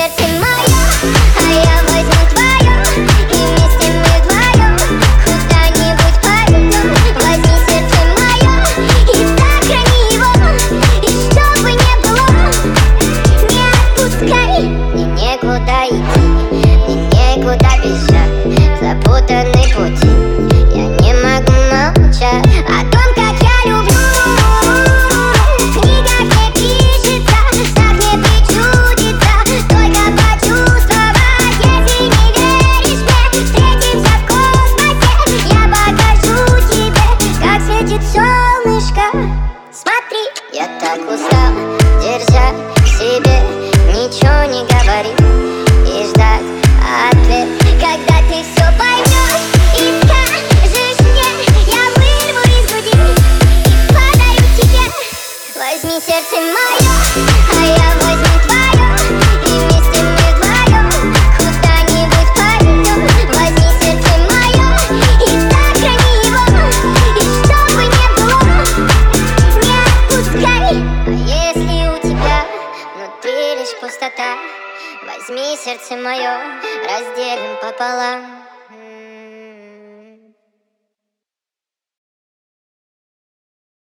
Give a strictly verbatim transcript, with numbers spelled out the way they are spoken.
сердце мое, а я возьму твое, и вместе мы вдвоем куда-нибудь пойдем. Возьми сердце мое и сохрани его, и чтобы не было, не отпускай. Мне некуда идти, мне некуда бежать, запутанный пути. Я не могу молчать о том, как я люблю. В книгах не пишется, в снах не причудится, только почувствовать. Если не веришь мне, встретимся в космосе, я покажу тебе, как светит солнышко. Смотри, я так устал держать в себе, ничего не говорить и ждать ответ, когда ты все поймешь и скажешь мне. Я вырву из груди и подарю тебе. Возьми сердце мое, а я возьму твое, и вместе мы вдвоем куда-нибудь пойдем. Возьми сердце мое и сохрани его, и чтобы не было, не отпускай. А если у тебя внутри лишь пустота, возьми сердце мое, разделим пополам.